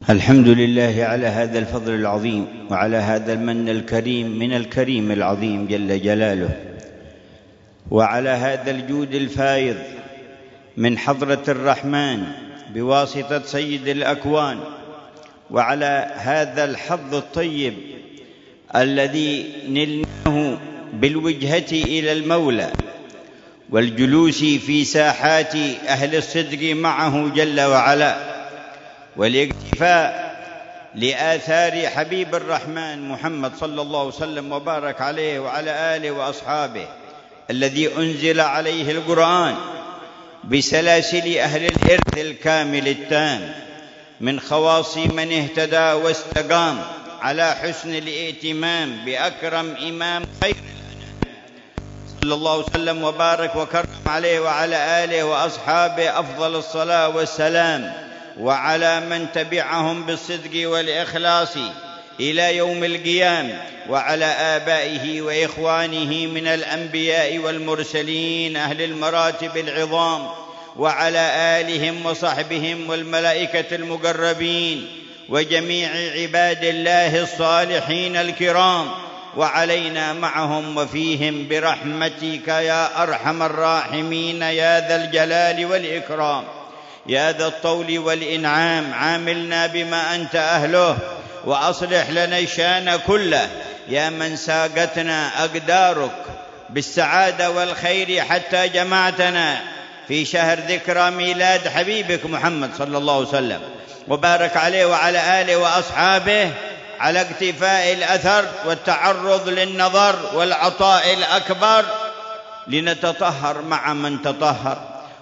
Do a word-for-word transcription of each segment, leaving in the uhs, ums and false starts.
الحمد لله على هذا الفضل العظيم وعلى هذا المن الكريم من الكريم العظيم جل جلاله، وعلى هذا الجود الفائض من حضرة الرحمن بواسطة سيد الأكوان، وعلى هذا الحظ الطيب الذي نلناه بالوجهة إلى المولى والجلوس في ساحات أهل الصدق معه جل وعلا، والاكتفاء لآثار حبيب الرحمن محمد صلى الله عليه وسلم وبارك عليه وعلى آله وأصحابه، الذي أنزل عليه القرآن بسلاسل أهل الإرث الكامل التام من خواص من اهتدى واستقام على حسن الائتمام بأكرم إمام خير الأنام صلى الله عليه وسلم وبارك وكرم عليه وعلى آله وأصحابه أفضل الصلاة والسلام، وعلى من تبعهم بالصدق والإخلاص إلى يوم القيامة، وعلى آبائه وإخوانه من الأنبياء والمرسلين أهل المراتب العظام، وعلى آلهم وصحبهم والملائكة المقربين وجميع عباد الله الصالحين الكرام، وعلينا معهم وفيهم برحمتك يا أرحم الراحمين يا ذا الجلال والإكرام، يا ذا الطول والإنعام. عاملنا بما أنت أهله وأصلح لنا الشان كله، يا من ساقتنا أقدارك بالسعادة والخير حتى جمعتنا في شهر ذكرى ميلاد حبيبك محمد صلى الله عليه وسلم وبارك عليه وعلى آله وأصحابه، على اقتفاء الأثر والتعرض للنظر والعطاء الأكبر، لنتطهر مع من تطهر،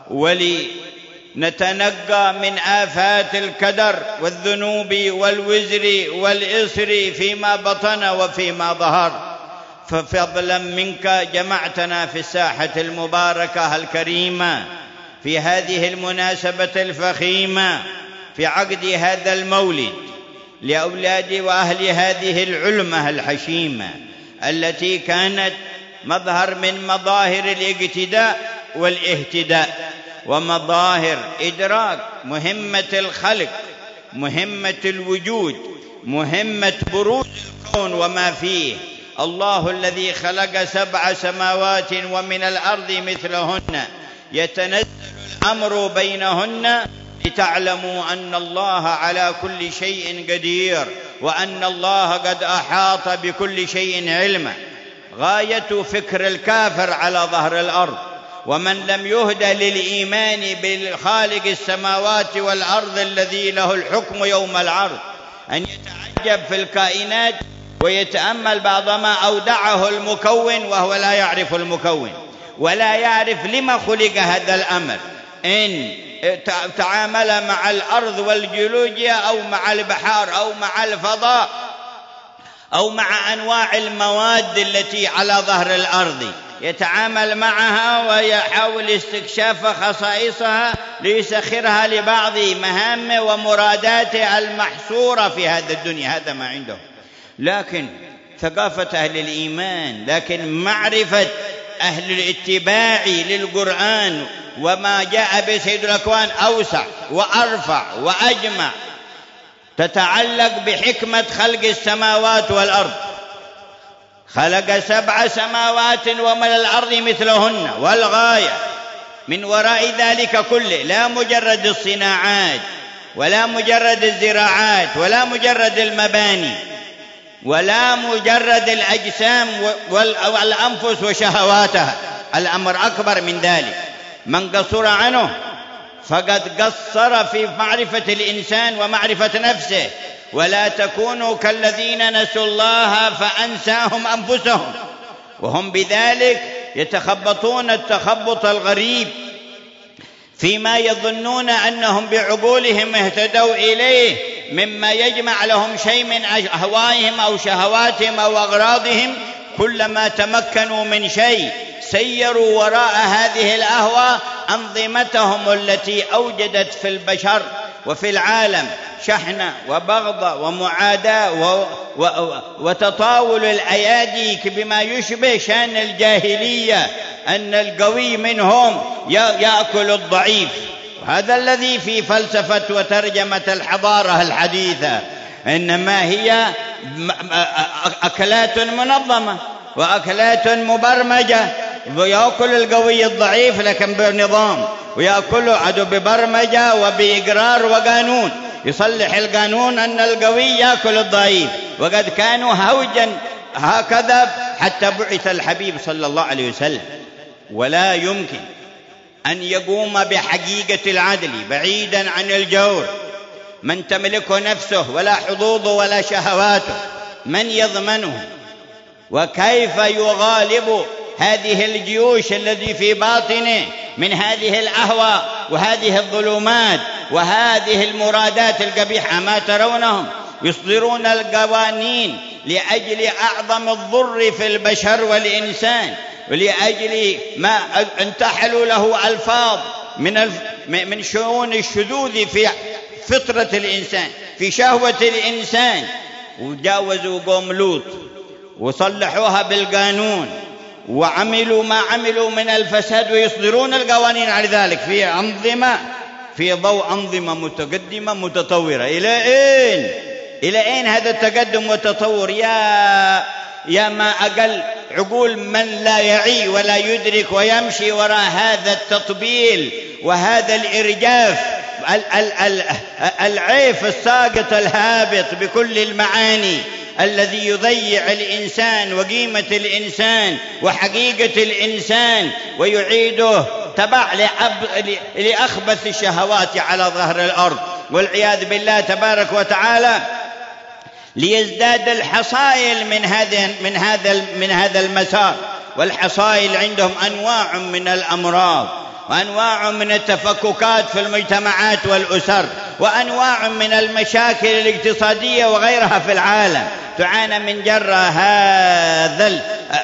ولنتنقى من آفات الكدر والذنوب والوزر والإسر فيما بطن وفيما ظهر. ففضلا منك جمعتنا في الساحة المباركة الكريمة في هذه المناسبة الفخيمة في عقد هذا المولد لأولاد وأهل هذه العلمة الحشيمة التي كانت مظهر من مظاهر الاقتداء والاهتداء ومظاهر إدراك مهمة الخلق، مهمة الوجود، مهمة بروز الكون وما فيه. الله الذي خلق سبع سماوات ومن الأرض مثلهن يتنزل الأمر بينهن لتعلموا أن الله على كل شيء قدير، وأن الله قد أحاط بكل شيء علما. غاية فكر الكافر على ظهر الأرض ومن لم يهدى للإيمان بالخالق السماوات والأرض الذي له الحكم يوم العرض أن يتعجب في الكائنات ويتأمل بعض ما أودعه المكون وهو لا يعرف المكون ولا يعرف لما خلق هذا الأمر، إن تعامل مع الأرض والجيولوجيا أو مع البحار أو مع الفضاء أو مع أنواع المواد التي على ظهر الأرض، يتعامل معها ويحاول استكشاف خصائصها ليسخرها لبعض مهامه ومراداته المحصورة في هذا الدنيا. هذا ما عنده، لكن ثقافة أهل الإيمان، لكن معرفة أهل الاتباع للقرآن وما جاء به سيد الأكوان أوسع وأرفع وأجمع، تتعلق بحكمة خلق السماوات والأرض. خلق سبع سماوات ومن الأرض مثلهن، والغاية من وراء ذلك كله لا مجرد الصناعات ولا مجرد الزراعات ولا مجرد المباني ولا مجرد الأجسام والأنفس وشهواتها، الأمر أكبر من ذلك. من قصر عنه فقد قصر في معرفة الإنسان ومعرفة نفسه، ولا تكونوا كالذين نسوا الله فأنساهم أنفسهم، وهم بذلك يتخبطون التخبط الغريب فيما يظنون أنهم بعقولهم اهتدوا إليه مما يجمع لهم شيء من أهوائهم أو شهواتهم أو أغراضهم. كلما تمكنوا من شيء سيروا وراء هذه الأهواء أنظمتهم التي أوجدت في البشر وفي العالم شحنة وبغضة ومعاداة و... و... وتطاول الأيادي بما يشبه شأن الجاهلية، أن القوي منهم يأكل الضعيف هذا الذي في فلسفة وترجمة الحضارة الحديثة، إنما هي أكلات منظمة وأكلات مبرمجة، ويأكل القوي الضعيف لكن بنظام، ويأكل عدو ببرمجة وبإقرار وقانون، يصلح القانون أن القوي يأكل الضعيف. وقد كانوا هوجا هكذا حتى بعث الحبيب صلى الله عليه وسلم. ولا يمكن أن يقوم بحقيقة العدل بعيدا عن الجور من تملكه نفسه ولا حظوظه ولا شهواته، من يضمنه؟ وكيف يغالب هذه الجيوش الذي في باطنه من هذه الأهواء وهذه الظلمات وهذه المرادات القبيحة؟ ما ترونهم يصدرون القوانين لأجل أعظم الضر في البشر والإنسان، ولأجل ما انتحلوا له ألفاظ من من شؤون الشذوذ في فطرة الإنسان، في شهوة الإنسان. وجاوزوا قوم لوط وصلحوها بالقانون وعملوا ما عملوا من الفساد، ويصدرون القوانين على ذلك في أنظمة، في ضوء أنظمة متقدمة متطورة. إلى أين؟ إلى أين هذا التقدم والتطور؟ يا يا ما أقل عقول من لا يعي ولا يدرك ويمشي وراء هذا التطبيل وهذا الإرجاف العيف الساقط الهابط بكل المعاني، الذي يضيع الإنسان وقيمة الإنسان وحقيقة الإنسان ويعيده تبع لأخبث الشهوات على ظهر الأرض والعياذ بالله تبارك وتعالى، ليزداد الحصائل من هذا من هذا من هذا المسار. والحصائل عندهم أنواع من الأمراض وأنواع من التفككات في المجتمعات والأسر وأنواع من المشاكل الاقتصادية وغيرها في العالم، تعانى من جراء هذا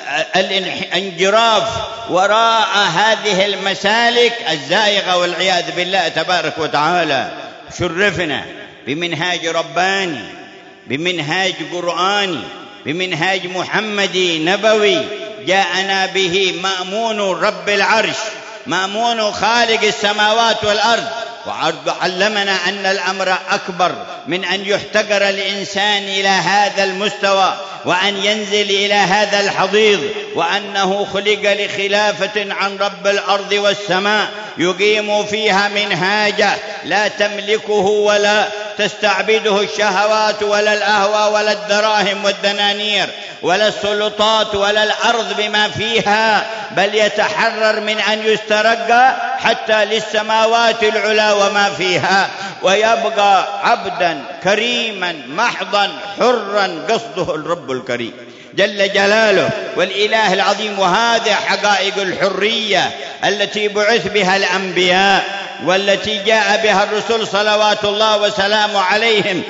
الانجراف وراء هذه المسالك الزائغة والعياذ بالله تبارك وتعالى. شرفنا بمنهاج رباني، بمنهاج قرآني، بمنهاج محمدي نبوي جاءنا به مأمون رب العرش، مأمون خالق السماوات والأرض، وعرض علمنا أن الأمر أكبر من أن يحتقر الإنسان إلى هذا المستوى وأن ينزل إلى هذا الحضيض، وأنه خلق لخلافة عن رب الأرض والسماء يقيم فيها منهاجه لا تملكه ولا تستعبده الشهوات ولا الأهوى ولا الدراهم والدنانير ولا السلطات ولا الأرض بما فيها، بل يتحرر من أن يسترقى حتى للسماوات العلى وما فيها، ويبقى عبدا كريما محضا حرا، قصده الرب الكريم جل جلاله والإله العظيم. وهذه حقائق الحرية التي بعث بها الأنبياء والتي جاء بها الرسل صلوات الله وسلامه عليهم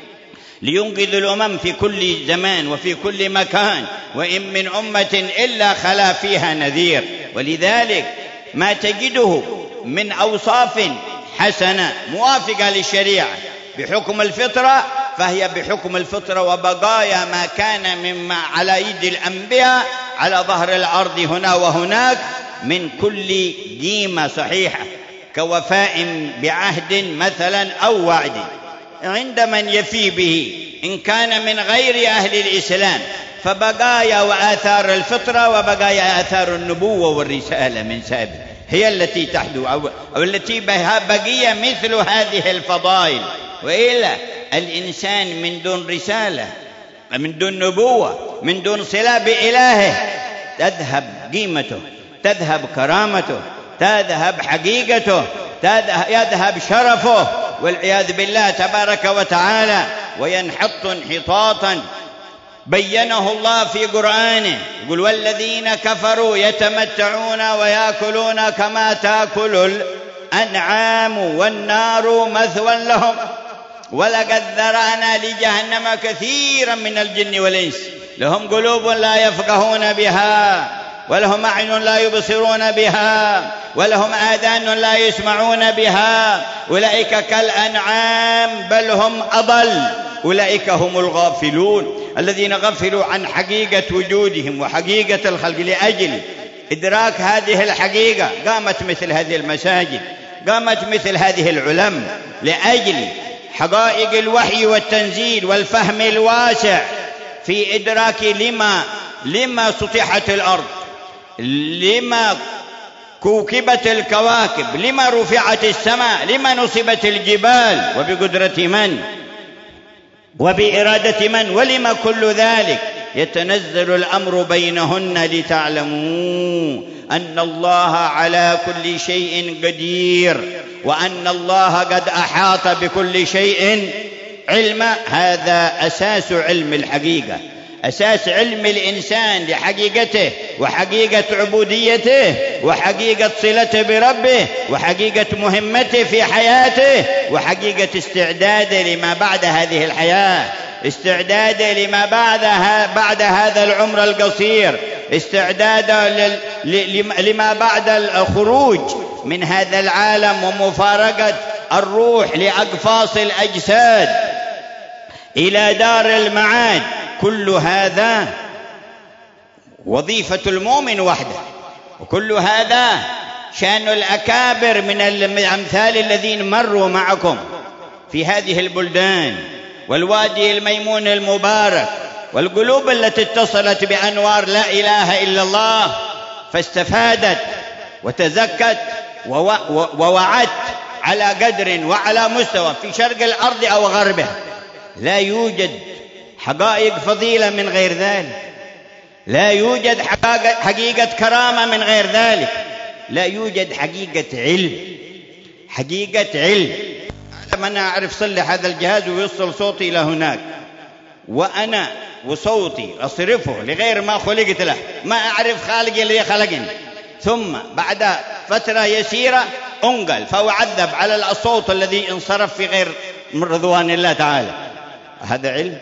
لينقذ الأمم في كل زمان وفي كل مكان، وإن من أمة إلا خلا فيها نذير. ولذلك ما تجده من أوصاف حسنة موافقة للشريعة بحكم الفطرة فهي بحكم الفطرة، وبقايا ما كان مما على أيد الأنبياء على ظهر الأرض هنا وهناك من كل قيمة صحيحة، كوفاء بعهد مثلا أو وعد عند من يفي به إن كان من غير أهل الإسلام، فبقايا وآثار الفطرة وبقايا آثار النبوة والرسالة من سابق هي التي تحدث أو, أو التي بها بقية مثل هذه الفضائل. وإلا الإنسان من دون رسالة، من دون نبوة، من دون صلة بإلهه تذهب قيمته، تذهب كرامته، تذهب حقيقته، يذهب شرفه والعياذ بالله تبارك وتعالى، وينحط انحطاطا بينه الله في قرآنه. يقول والذين كفروا يتمتعون ويأكلون كما تأكل الأنعام والنار مثوى لهم ولقد ذرأنا لجهنم كثيرا من الجن والإنس لهم قلوب لا يفقهون بها ولهم أعين لا يبصرون بها ولهم آذان لا يسمعون بها أولئك كالأنعام بل هم أضل أولئك هم الغافلون الذين غفلوا عن حقيقة وجودهم وحقيقة الخلق. لأجل إدراك هذه الحقيقة قامت مثل هذه المساجد قامت مثل هذه العلم لأجل حقائق الوحي والتنزيل والفهم الواسع في إدراك لما لما سطحت الأرض، لما كوكبت الكواكب، لما رفعت السماء، لما نصبت الجبال، وبقدرة من وبإرادة من، ولما كل ذلك. يتنزل الأمر بينهن لتعلموا أن الله على كل شيء قدير، وأن الله قد أحاط بكل شيء علما. هذا أساس علم الحقيقة، أساس علم الإنسان لحقيقته وحقيقة عبوديته وحقيقة صلته بربه وحقيقة مهمته في حياته وحقيقة استعداده لما بعد هذه الحياة، استعداده لما بعدها بعد هذا العمر القصير، استعداده لما بعد الخروج من هذا العالم ومفارقة الروح لأقفاص الأجساد إلى دار المعاد. كل هذا وظيفة المؤمن وحده، وكل هذا شأن الأكابر من الأمثال الذين مروا معكم في هذه البلدان والوادي الميمون المبارك، والقلوب التي اتصلت بأنوار لا إله إلا الله فاستفادت وتزكت ووعت على قدر وعلى مستوى في شرق الأرض أو غربها. لا يوجد حقائق فضيلة من غير ذلك، لا يوجد حقيقة كرامة من غير ذلك، لا يوجد حقيقة علم، حقيقة علم. أنا أعرف صلح هذا الجهاز ويوصل صوتي إلى هناك، وأنا وصوتي أصرفه لغير ما خلقت له، ما أعرف خالقي الذي خلقني، ثم بعد فترة يسيرة أنقل فأعذب على الصوت الذي انصرف في غير رضوان الله تعالى. هذا علم؟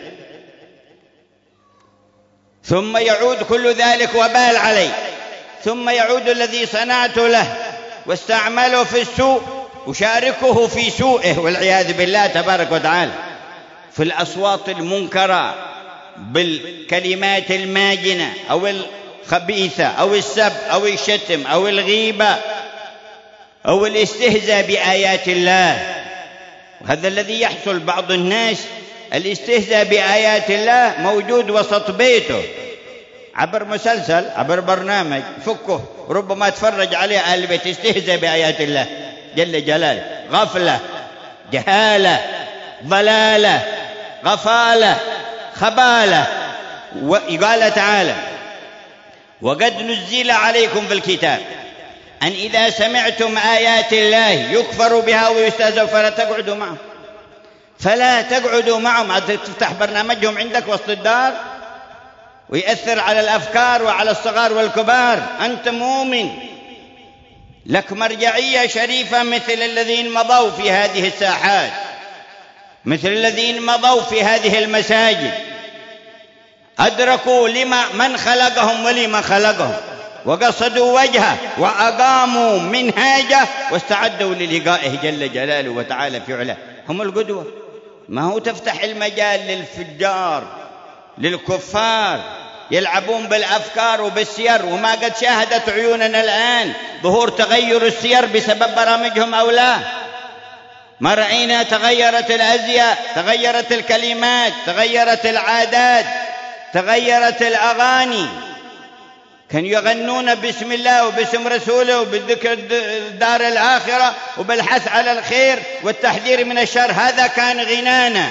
ثم يعود كل ذلك وبال علي، ثم يعود الذي صنعت له واستعمله في السوء أشاركه في سوءه والعياذ بالله تبارك وتعالى، في الأصوات المنكرة بالكلمات الماجنة أو الخبيثة أو السب أو الشتم أو الغيبة أو الاستهزاء بآيات الله. وهذا الذي يحصل بعض الناس، الاستهزاء بآيات الله موجود وسط بيته عبر مسلسل عبر برنامج فكه، ربما تفرج عليه أهل البيت يستهزئ بآيات الله جل جلاله. غفلة، جهالة، ضلالة، غفالة، خبالة. وقال تعالى: وقد نزل عليكم في الكتاب أن إذا سمعتم آيات الله يكفر بها ويستهزأ فلا تقعدوا معهم، فلا تقعدوا معهم. تفتح برنامجهم عندك وسط الدار ويأثر على الأفكار وعلى الصغار والكبار. أنت مؤمن لك مرجعية شريفة مثل الذين مضوا في هذه الساحات، مثل الذين مضوا في هذه المساجد، أدركوا لما من خلقهم ولما خلقهم، وقصدوا وجهه وأقاموا منهاجه واستعدوا للقائه جل جلاله وتعالى في علاه. هم القدوة. ما هو تفتح المجال للفجار للكفار يلعبون بالأفكار وبالسير، وما قد شاهدت عيوننا الآن ظهور تغير السير بسبب برامجهم أو لا. ما رأينا تغيرت الأزياء، تغيرت الكلمات، تغيرت العادات، تغيرت الأغاني. كانوا يغنون باسم الله وباسم رسوله وبالذكر الدار الآخرة وبالحث على الخير والتحذير من الشر. هذا كان غنانا،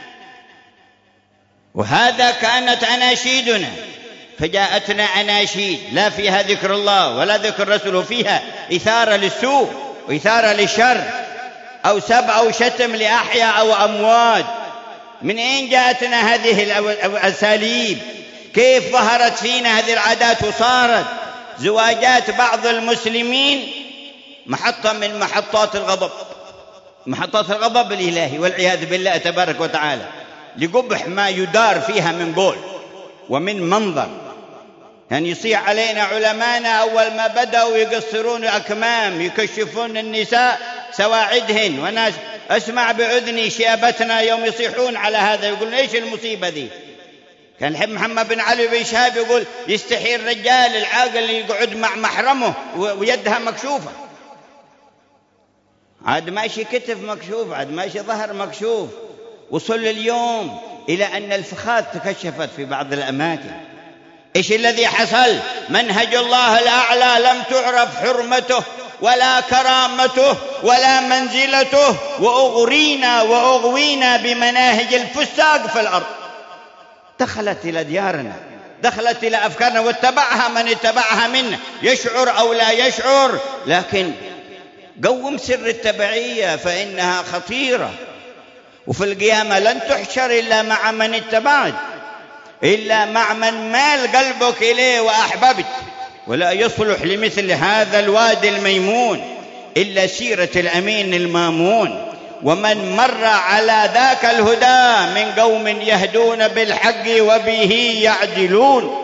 وهذا كانت أناشيدنا. فجاءتنا أناشيد لا فيها ذكر الله ولا ذكر رسوله، فيها إثارة للسوء وإثارة للشر أو سب أو شتم لأحياء أو أموات. من أين جاءتنا هذه الأساليب؟ كيف ظهرت فينا هذه العادات وصارت زواجات بعض المسلمين محطة من محطات الغضب، محطات الغضب الإلهي والعياذ بالله تبارك وتعالى، لقبح ما يدار فيها من قول ومن منظر. يعني يصيح علينا علمانا أول ما بدأوا يقصرون أكمام، يكشفون النساء سواعدهن، وناس أسمع بأذني شيابتنا يوم يصيحون على هذا، يقولون إيش المصيبة دي؟ كان الحب محمد بن علي بن شهاب يقول يستحي الرجال العاقل اللي يقعد مع محرمه ويدها مكشوفة. عاد ماشي كتف مكشوف، عاد ماشي ظهر مكشوف. وصل اليوم إلى أن الفخاذ تكشفت في بعض الأماكن. إيش الذي حصل؟ منهج الله الأعلى لم تعرف حرمته ولا كرامته ولا منزلته، وأغرينا وأغوينا بمناهج الفساق في الأرض. دخلت إلى ديارنا، دخلت إلى أفكارنا، واتبعها من اتبعها منا، يشعر أو لا يشعر. لكن قوم سر التبعية فإنها خطيرة، وفي القيامة لن تحشر إلا مع من اتبعت، إلا مع من مال قلبك إليه وأحببت. ولا يصلح لمثل هذا الوادي الميمون إلا سيرة الأمين المامون، ومن مر على ذاك الهدى من قوم يهدون بالحق وبه يعدلون،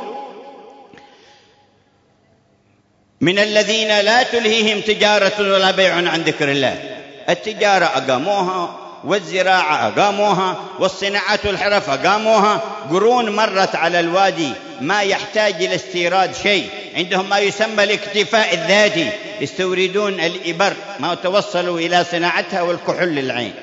من الذين لا تلهيهم تجارة ولا بيع عن ذكر الله. التجارة أقاموها، والزراعة أقاموها، والصناعة والحرف أقاموها. قرون مرت على الوادي ما يحتاج إلى استيراد شيء، عندهم ما يسمى الاكتفاء الذاتي، يستوردون الإبر ما توصلوا إلى صناعتها والكحول للعين،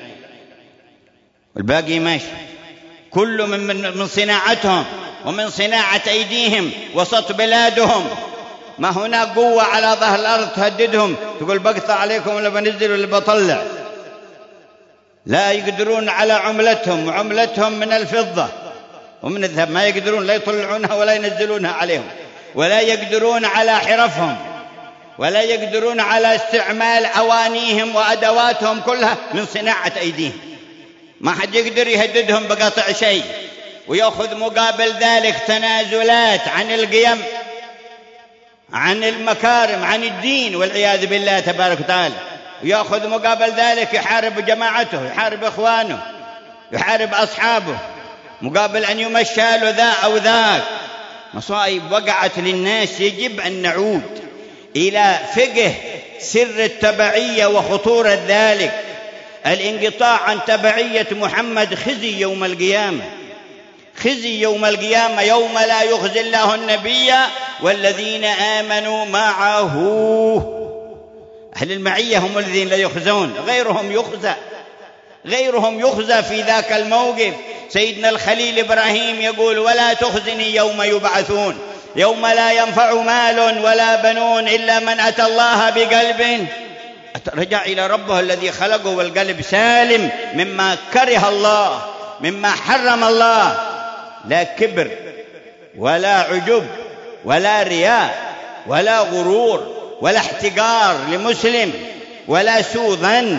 والباقي ماشي كل من, من, من صناعتهم ومن صناعة أيديهم وسط بلادهم. ما هناك قوة على ظهر الأرض تهددهم تقول بقطع عليكم ولا بنزل ولا بطلع. لا يقدرون على عملتهم، وعملتهم من الفضة ومن الذهب، ما يقدرون لا يطلعونها ولا ينزلونها عليهم، ولا يقدرون على حرفهم، ولا يقدرون على استعمال أوانيهم وأدواتهم كلها من صناعة أيديهم. ما حد يقدر يهددهم بقطع شيء، ويأخذ مقابل ذلك تنازلات عن القيم، عن المكارم، عن الدين والعياذ بالله تبارك وتعالى. ويأخذ مقابل ذلك يحارب جماعته، يحارب إخوانه، يحارب أصحابه، مقابل أن يمشى له ذا أو ذاك. مصائب وقعت للناس. يجب أن نعود إلى فقه سر التبعية وخطورة ذلك. الانقطاع عن تبعية محمد خزي يوم القيامة، خزي يوم القيامة، يوم لا يخزي الله النبي والذين آمنوا معه. أهل المعية هم الذين لا يخزون، غيرهم يخزى، غيرهم يخزى في ذاك الموقف. سيدنا الخليل إبراهيم يقول ولا تخزني يوم يبعثون، يوم لا ينفع مال ولا بنون إلا من أتى الله بقلب رجع إلى ربه الذي خلقه والقلب سالم مما كره الله، مما حرم الله. لا كبر ولا عجب ولا رياء ولا غرور ولا احتقار لمسلم ولا سوء ظن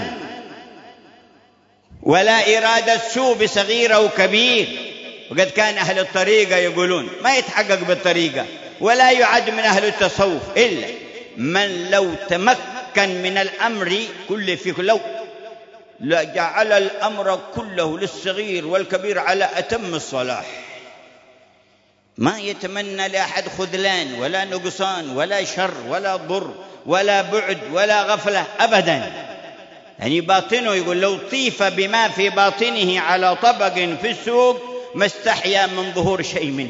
ولا إرادة سوء بصغير أو كبير. وقد كان أهل الطريقة يقولون ما يتحقق بالطريقة ولا يعد من أهل التصوف إلا من لو تمكن من الأمر كله في كله لجعل الأمر كله للصغير والكبير على أتم الصلاح. ما يتمنى لأحد خذلان ولا نقصان ولا شر ولا ضر ولا بعد ولا غفلة أبدا. يعني باطنه يقول لو طيف بما في باطنه على طبق في السوق ما استحيا من ظهور شيء منه.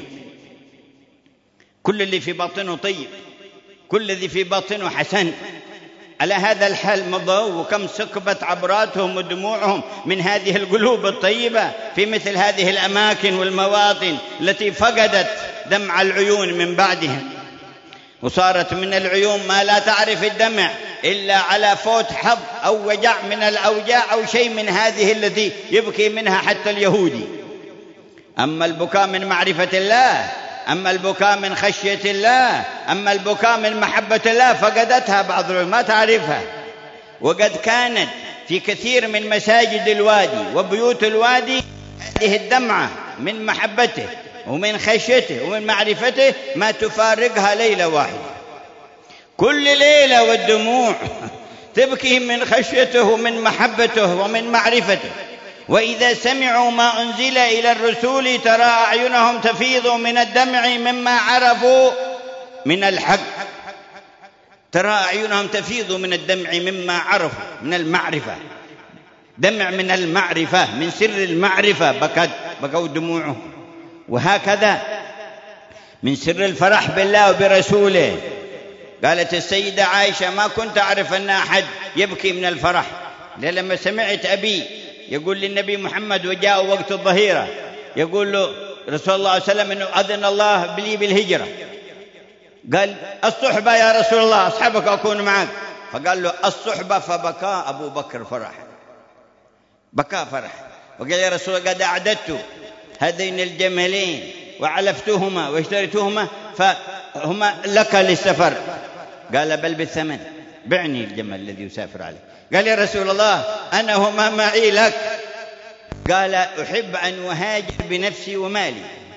كل اللي في باطنه طيب، كل الذي في باطنه حسن. على هذا الحال مضوا، وكم سكبت عبراتهم ودموعهم من هذه القلوب الطيبة في مثل هذه الأماكن والمواطن التي فقدت دمع العيون من بعدها، وصارت من العيون ما لا تعرف الدمع إلا على فوت حظ أو وجع من الأوجاع أو شيء من هذه التي يبكي منها حتى اليهودي. أما البكاء من معرفة الله، أما البكاء من خشية الله، أما البكاء من محبة الله فقدتها بعض العلماء ما تعرفها. وقد كانت في كثير من مساجد الوادي وبيوت الوادي هذه الدمعة من محبته ومن خشيته ومن معرفته ما تفارقها ليلة واحدة. كل ليلة والدموع تبكي من خشيته ومن محبته ومن معرفته. وإذا سمعوا ما أنزل إلى الرسول ترى أعينهم تفيض من الدمع مما عرفوا من الحق. ترى أعينهم تفيض من الدمع مما عرفوا من المعرفة، دمع من المعرفة، من سر المعرفة بكت بكوا دموعهم. وهكذا من سر الفرح بالله وبرسوله. قالت السيدة عائشة ما كنت أعرف أن أحد يبكي من الفرح لما سمعت أبي يقول للنبي محمد وجاء وقت الظهيرة يقول له رسول الله صلى الله عليه وسلم إنه أذن الله لي بالهجرة، قال الصحبة يا رسول الله، أصحابك أكون معك. فقال له الصحبة، فبكى أبو بكر فرحا، بكى فرحا، وقال يا رسول الله قد أعددت هذين الجملين وعلفتهما واشتريتهما فهما لك للسفر. قال بل بالثمن، بعني الجمل الذي يسافر عليه. قال يا رسول الله أنا هما معي لك. قال أحب أن أهاجر بنفسي ومالي،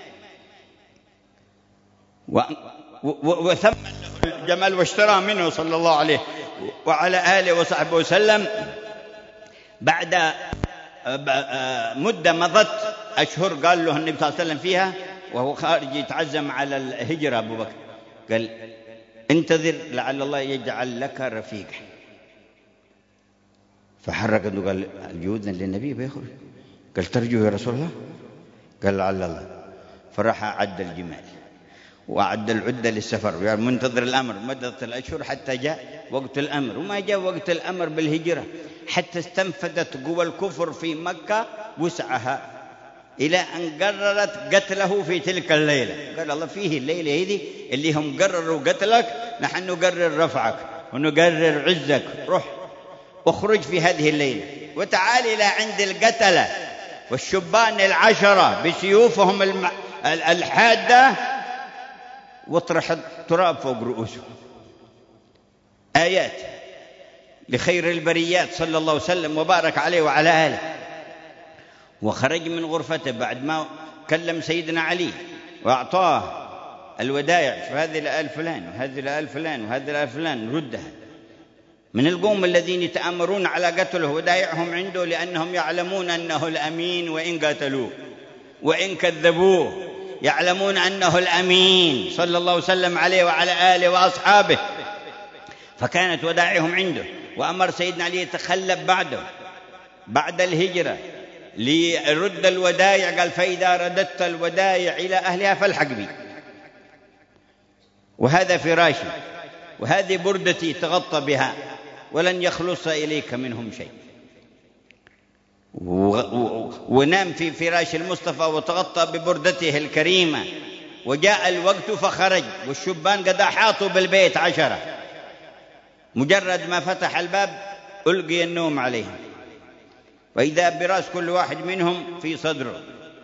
و... و... وثمن له الجمل واشترى منه صلى الله عليه وعلى آله وصحبه وسلم. بعد مدة مضت أشهر قال له النبي صلى الله عليه وسلم فيها وهو خارج يتعزم على الهجرة أبو بكر، قال انتظر لعل الله يجعل لك رفيقا. فحرك قال الجود للنبي بيخرج، قال ترجو يا رسول الله؟ قال لعل الله. فراح عد الجمال وعد العدة للسفر، يعني منتظر الأمر مدة الأشهر حتى جاء وقت الأمر، وما جاء وقت الأمر بالهجرة حتى استنفذت قوى الكفر في مكة وسعها إلى أن قررت قتله في تلك الليلة. قال الله فيه الليلة هذه اللي هم قرروا قتلك نحن نقرر رفعك ونقرر عزك، روح اخرج في هذه الليلة وتعال إلى عند القتلة والشبان العشرة بسيوفهم الم... الحادة واطرح التراب فوق رؤوسهم. آيات لخير البريات صلى الله وسلم وبارك عليه وعلى آله. وخرج من غرفته بعد ما كلم سيدنا علي وأعطاه الودائع، فهذه لآل فلان وهذه لآل فلان وهذه لآل فلان ردها، من القوم الذين يتآمرون على قتله ودائعهم عنده لأنهم يعلمون أنه الأمين، وإن قتلوه وإن كذبوه يعلمون أنه الأمين صلى الله وسلم عليه وعلى آله وأصحابه. فكانت ودائعهم عنده، وأمر سيدنا علي يتخلف بعده بعد الهجرة ليرد الودائع. قال فإذا رددت الودائع إلى أهلها فالحق بي، وهذا فراشي وهذه بردتي تغطى بها ولن يخلص إليك منهم شيء. ونام في فراش المصطفى وتغطى ببردته الكريمة. وجاء الوقت فخرج والشبان قد أحاطوا بالبيت عشرة، مجرد ما فتح الباب ألقي النوم عليهم، وإذا براس كل واحد منهم في صدره.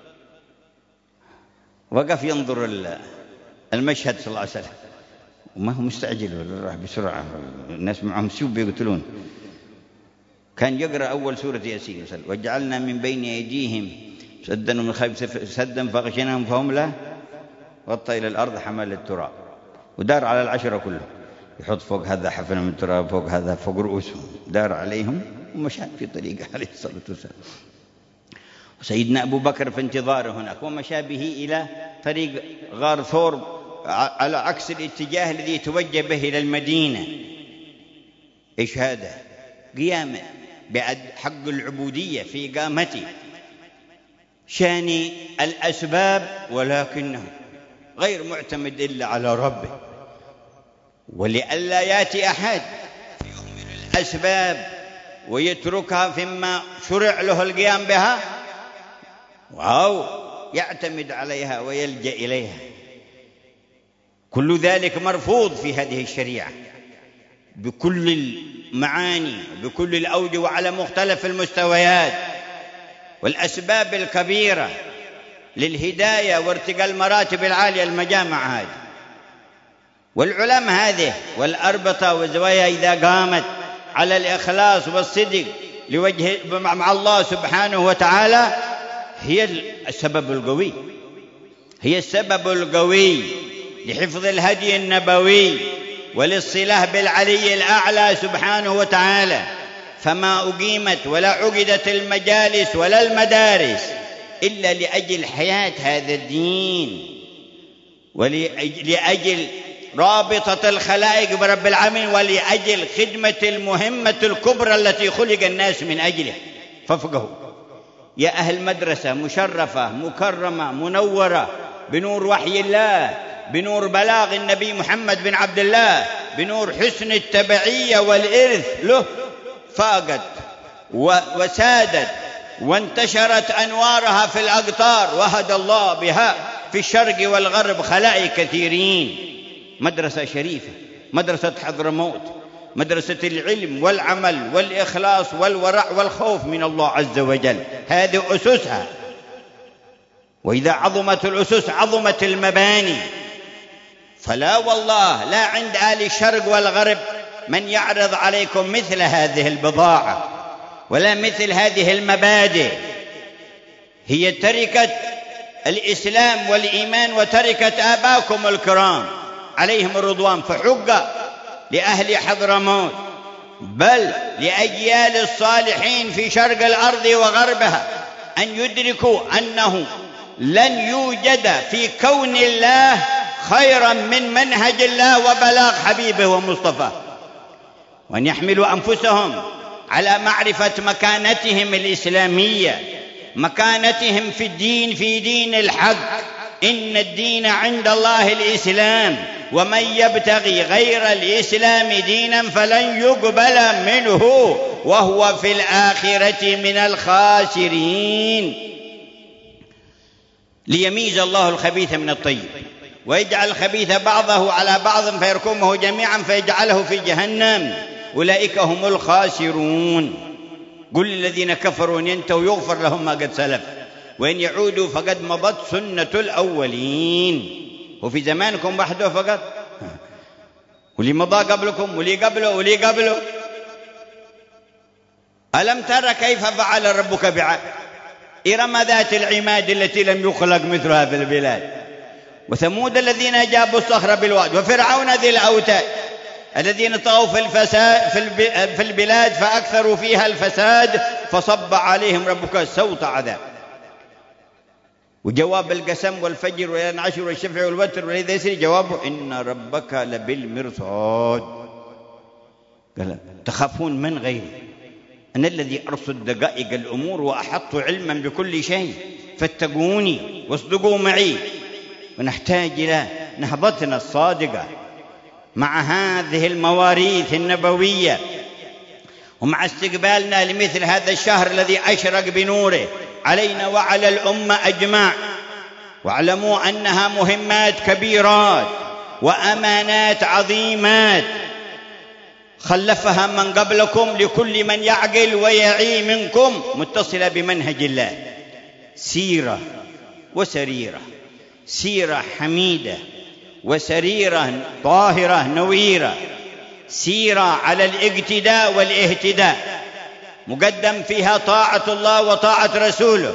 وقف ينظر المشهد صلى الله عليه وسلم وما هو مستعجل ولا راح بسرعة، الناس معهم سيوف بيقتلون. كان يقرأ أول سورة ياسين وجعلنا من بين أيديهم سدا ومن خلفهم سدا فغشيناهم فهم لا، غطى إلى الأرض حمل التراب، ودار على العشرة كلهم، يحط فوق هذا حفنة من التراب فوق هذا فوق رؤوسهم، دار عليهم ومشى في طريقه عليه الصلاة والسلام. وسيدنا أبو بكر في انتظاره هناك، ومشى به إلى طريق غار ثور على عكس الاتجاه الذي يتوجه به إلى المدينة. إيش هذا؟ قيامة بحق العبودية في قامته، شاني الأسباب ولكنه غير معتمد إلا على ربه، ولئلا يأتي أحد فيهمل الأسباب ويتركها فيما شرع له القيام بها أو يعتمد عليها ويلجأ إليها. كل ذلك مرفوض في هذه الشريعة بكل المعاني بكل الأوجه وعلى مختلف المستويات. والأسباب الكبيرة للهداية وارتقاء المراتب العالية المجامع هذه والعلم هذه والأربطة والزوايا إذا قامت على الإخلاص والصدق لوجه مع الله سبحانه وتعالى هي السبب القوي، هي السبب القوي لحفظ الهدي النبوي وللصلة بالعلي الأعلى سبحانه وتعالى. فما أقيمت ولا عقدت المجالس ولا المدارس إلا لأجل حياة هذا الدين ولأجل رابطة الخلائق برب العالمين ولأجل خدمة المهمة الكبرى التي خلق الناس من أجله. فافقهوا يا أهل مدرسة مشرفة مكرمة منورة بنور وحي الله، بنور بلاغ النبي محمد بن عبد الله، بنور حسن التبعية والإرث له، فاقت وسادت وانتشرت أنوارها في الأقطار، وهدى الله بها في الشرق والغرب خلائق كثيرين. مدرسة شريفة، مدرسة حضرموت، مدرسة العلم والعمل والإخلاص والورع والخوف من الله عز وجل، هذه أسسها. وإذا عظمت الأسس عظمت المباني. فلا والله لا عند آل الشرق والغرب من يعرض عليكم مثل هذه البضاعة ولا مثل هذه المبادئ. هي تركة الإسلام والإيمان وتركة آباكم الكرام عليهم الرضوان. فحق لأهل حضرموت بل لأجيال الصالحين في شرق الأرض وغربها أن يدركوا أنه لن يوجد في كون الله خيرا من منهج الله وبلاغ حبيبه ومصطفاه، وأن يحملوا أنفسهم على معرفة مكانتهم الإسلامية، مكانتهم في الدين، في دين الحق. إن الدين عند الله الإسلام ومن يبتغي غير الإسلام دينا فلن يقبل منه وهو في الآخرة من الخاسرين. ليميز الله الخبيث من الطيب ويجعل الخبيث بعضه على بعض فيركمه جميعا فيجعله في جهنم، أولئك هم الخاسرون. قل للذين كفروا إن ينتهوا يغفر لهم ما قد سلف وإن يعودوا فقد مضت سنة الأولين. وفي زمانكم وحده فقط، واللي مضى قبلكم واللي قبله واللي قبله. ألم تر كيف فعل ربك بعاد إرم ذات العماد التي لم يخلق مثلها في البلاد، وثمود الذين جابوا الصخر بالواد، وفرعون ذي الأوتاد الذين طغوا في الفساد في البلاد فأكثروا فيها الفساد فصب عليهم ربك سوط عذاب. وجواب القسم والفجر والليل العشر والشفع والوتر والليل يسري جوابه إن ربك لبالمرصاد. قال تخافون من غيري أنا الذي أرصد دقائق الأمور وأحط علما بكل شيء فاتقوني واصدقوا معي. ونحتاج إلى نهضتنا الصادقة مع هذه المواريث النبوية ومع استقبالنا لمثل هذا الشهر الذي أشرق بنوره علينا وعلى الأمة أجمع. واعلموا أنها مهمات كبيرات وأمانات عظيمات خلفها من قبلكم لكل من يعقل ويعي منكم متصلة بمنهج الله. سيرة وسريرة، سيرة حميدة وسريرة طاهرة نويرة، سيرة على الاقتداء والاهتداء مقدم فيها طاعة الله وطاعة رسوله،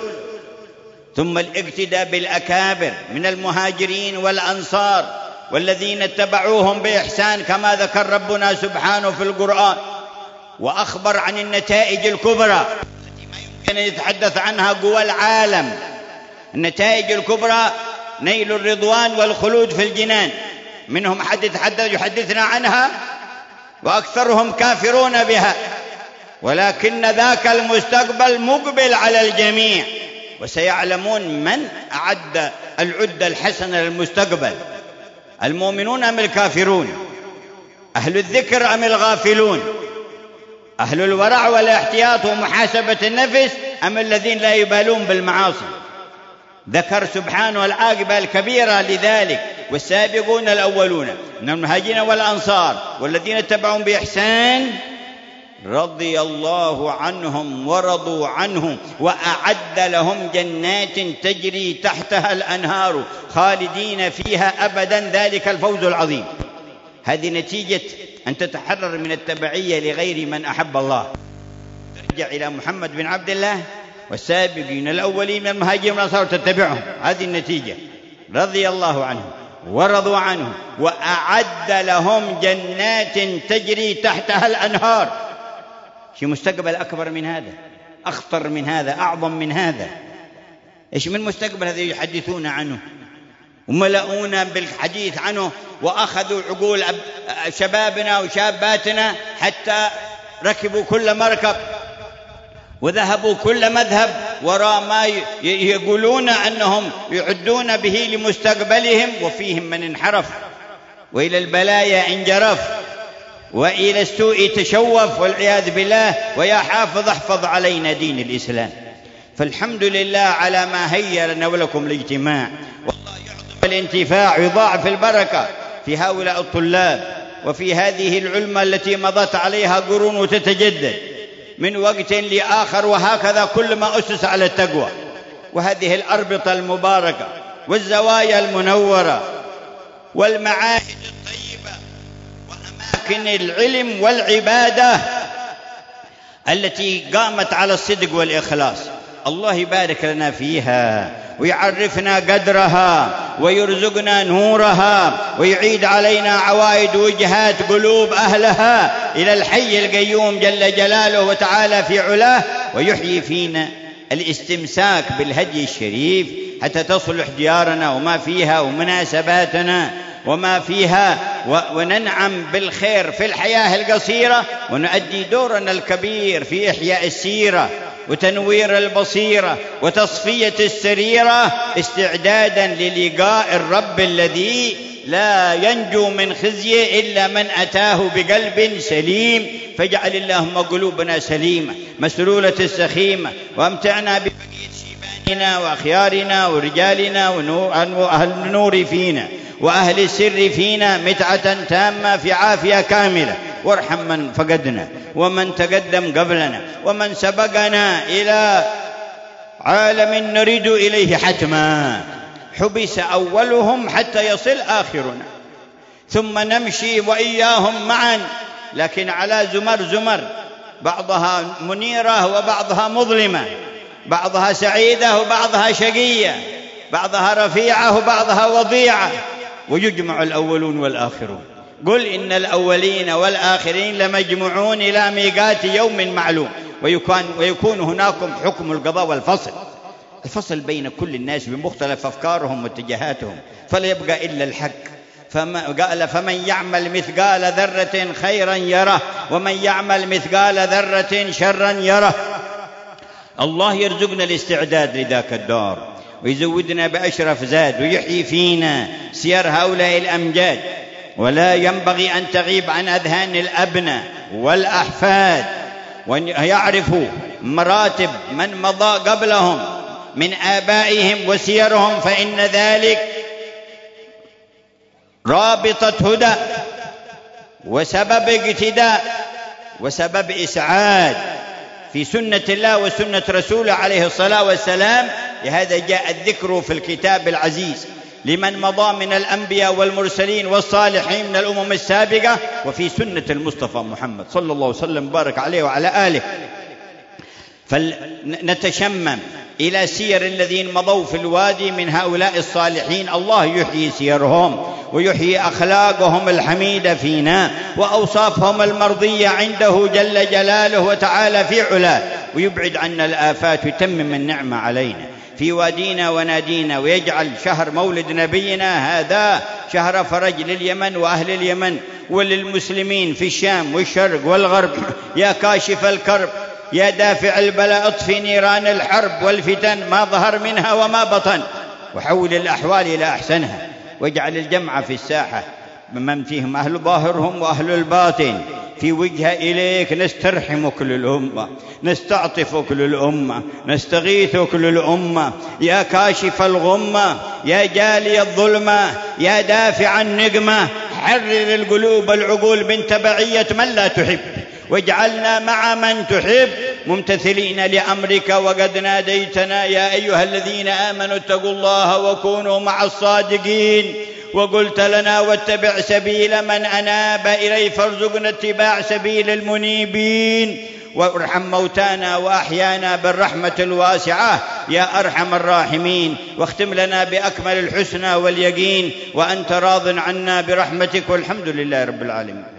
ثم الاقتداء بالأكابر من المهاجرين والأنصار والذين اتبعوهم بإحسان كما ذكر ربنا سبحانه في القرآن، وأخبر عن النتائج الكبرى التي ما يمكن أن يتحدث عنها قوى العالم. النتائج الكبرى نيل الرضوان والخلود في الجنان، منهم حد يتحدث يحدثنا عنها وأكثرهم كافرون بها، ولكن ذاك المستقبل مقبل على الجميع. وسيعلمون من أعد العدة الحسنة للمستقبل، المؤمنون أم الكافرون، أهل الذكر أم الغافلون، أهل الورع والاحتياط ومحاسبة النفس أم الذين لا يبالون بالمعاصي. ذكر سبحانه العاقبة الكبيرة لذلك. والسابقون الأولون من المهاجرين والأنصار والذين اتبعهم بإحسان رضي الله عنهم ورضوا عنه وأعد لهم جنات تجري تحتها الأنهار خالدين فيها أبدا ذلك الفوز العظيم. هذه نتيجة أن تتحرر من التبعية لغير من أحب الله. ترجع إلى محمد بن عبد الله والسابقين الأولين من المهاجرين والأنصار تتبعهم، هذه النتيجة. رضي الله عنهم ورضوا عنه وأعد لهم جنات تجري تحتها الأنهار. في مستقبل أكبر من هذا، أخطر من هذا، أعظم من هذا. إيش من مستقبل هذا يحدثون عنه وملؤونا بالحديث عنه، وأخذوا عقول شبابنا وشاباتنا حتى ركبوا كل مركب وذهبوا كل مذهب وراء ما يقولون أنهم يعدون به لمستقبلهم، وفيهم من انحرف وإلى البلايا انجرف. وإلى السوء تشوف والعياذ بالله، ويا حافظ احفظ علينا دين الإسلام. فالحمد لله على ما هيأ لنا ولكم الاجتماع، والله يعظم الانتفاع ويضاعف البركة في هؤلاء الطلاب وفي هذه العلمة التي مضت عليها قرون وتتجدد من وقت لآخر، وهكذا كل ما أسس على التقوى. وهذه الأربطة المباركة والزوايا المنورة والمعاهد الطيبة وأماكن العلم والعبادة التي قامت على الصدق والإخلاص، الله يبارك لنا فيها ويعرفنا قدرها ويرزقنا نورها ويعيد علينا عوائد وجهات قلوب أهلها إلى الحي القيوم جل جلاله وتعالى في علاه، ويحيي فينا الاستمساك بالهدي الشريف حتى تصلح ديارنا وما فيها ومناسباتنا وما فيها، وننعم بالخير في الحياة القصيرة، ونؤدي دورنا الكبير في إحياء السيرة وتنوير البصيرة وتصفية السريرة استعدادا للقاء الرب الذي لا ينجو من خزيه إلا من أتاه بقلب سليم. فاجعل اللهم قلوبنا سليمة مسلولة السخيمة، وامتعنا ببقية شيباننا وأخيارنا ورجالنا وأهل النور فينا وأهل السر فينا متعة تامة في عافية كاملة، وارحم من فقدنا ومن تقدم قبلنا ومن سبقنا إلى عالم نريد إليه حتما، حبس أولهم حتى يصل آخرنا، ثم نمشي وإياهم معا لكن على زمر زمر، بعضها منيرة وبعضها مظلمة، بعضها سعيدة وبعضها شقية، بعضها رفيعة وبعضها وضيعة، ويجمع الأولون والآخرون. قل إن الأولين والآخرين لمجموعون إلى ميقات يوم معلوم، ويكون, ويكون هناكم حكم القضاء والفصل، الفصل بين كل الناس بمختلف أفكارهم واتجاهاتهم، فلا يبقى إلا الحق. فما قال فمن يعمل مثقال ذرة خيرا يره ومن يعمل مثقال ذرة شرا يره. الله يرزقنا الاستعداد لذاك الدار ويزودنا بأشرف زاد، ويحيي فينا سير هؤلاء الأمجاد، ولا ينبغي أن تغيب عن أذهان الأبناء والأحفاد، وأن يعرفوا مراتب من مضى قبلهم من آبائهم وسيرهم، فإن ذلك رابطة هدى وسبب اقتداء وسبب إسعاد في سنة الله وسنة رسوله عليه الصلاة والسلام. لهذا جاء الذكر في الكتاب العزيز لمن مضى من الأنبياء والمرسلين والصالحين من الأمم السابقة، وفي سنة المصطفى محمد صلى الله عليه وسلم بارك عليه وعلى آله. فلنتشمم إلى سير الذين مضوا في الوادي من هؤلاء الصالحين، الله يحيي سيرهم ويحيي أخلاقهم الحميدة فينا وأوصافهم المرضية عنده جل جلاله وتعالى في علاه، ويبعد عنا الآفات ويتمم النعمة علينا في وادينا ونادينا، ويجعل شهر مولد نبينا هذا شهر فرج لليمن وأهل اليمن وللمسلمين في الشام والشرق والغرب. يا كاشف الكرب يا دافع البلاء اطفي نيران الحرب والفتن ما ظهر منها وما بطن، وحول الأحوال إلى أحسنها، واجعل الجمع في الساحة من فيهم أهل ظاهرهم وأهل الباطن في وجه إليك، نسترحمك للأمة نستعطفك للأمة نستغيثك للأمة. يا كاشف الغمة يا جالي الظلمة يا دافع النقمة، حرر القلوب العقول من تبعية من لا تحب، واجعلنا مع من تحب ممتثلين لأمرك. وقد ناديتنا يا أيها الذين آمنوا اتقوا الله وكونوا مع الصادقين، وقلت لنا واتبع سبيل من أناب إليه، فارزقنا اتباع سبيل المنيبين، وارحم موتانا وأحيانا بالرحمة الواسعة يا أرحم الراحمين، واختم لنا بأكمل الحسنى واليقين، وأنت راض عنا برحمتك، والحمد لله رب العالمين.